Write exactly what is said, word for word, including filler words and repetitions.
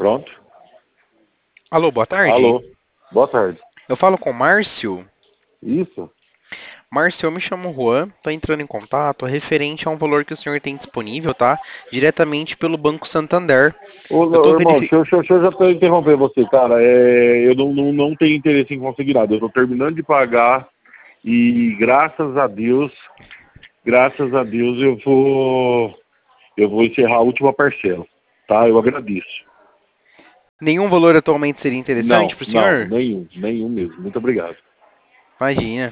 Pronto. Alô, boa tarde. Alô. Boa tarde. Eu falo com o Márcio. Isso. Márcio, eu me chamo Juan, tô entrando em contato referente a um valor que o senhor tem disponível, tá? Diretamente pelo Banco Santander. Ô, Eu tô ô, irmão, verificando... deixa, eu- deixa eu já tô interromper você, cara. É, eu não, não, não tenho interesse em conseguir nada. Eu tô terminando de pagar e graças a Deus, graças a Deus eu vou, eu vou encerrar a última parcela, tá? Eu agradeço. Nenhum valor atualmente seria interessante Não, pro não, senhor? nenhum, nenhum mesmo. Muito obrigado. Imagina.